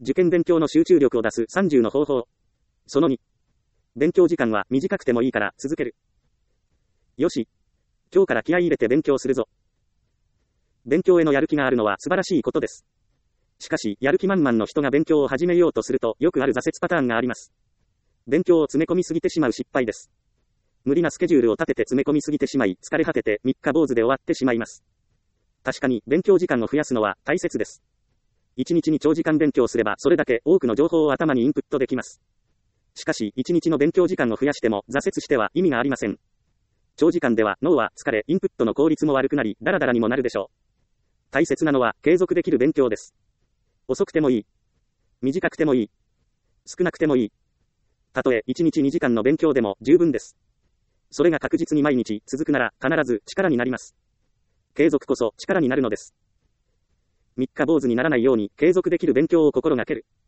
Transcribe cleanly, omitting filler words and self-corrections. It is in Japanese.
受験勉強の集中力を出す30の方法。その2。勉強時間は短くてもいいから続ける。よし。今日から気合い入れて勉強するぞ。勉強へのやる気があるのは素晴らしいことです。しかし、やる気満々の人が勉強を始めようとすると、よくある挫折パターンがあります。勉強を詰め込みすぎてしまう失敗です。無理なスケジュールを立てて詰め込みすぎてしまい、疲れ果てて三日坊主で終わってしまいます。確かに、勉強時間を増やすのは大切です。一日に長時間勉強すれば、それだけ多くの情報を頭にインプットできます。しかし、一日の勉強時間を増やしても、挫折しては意味がありません。長時間では脳は疲れ、インプットの効率も悪くなり、ダラダラにもなるでしょう。大切なのは、継続できる勉強です。遅くてもいい。短くてもいい。少なくてもいい。たとえ1日2時間の勉強でも十分です。それが確実に毎日続くなら必ず力になります。継続こそ力になるのです。三日坊主にならないように継続できる勉強を心がける。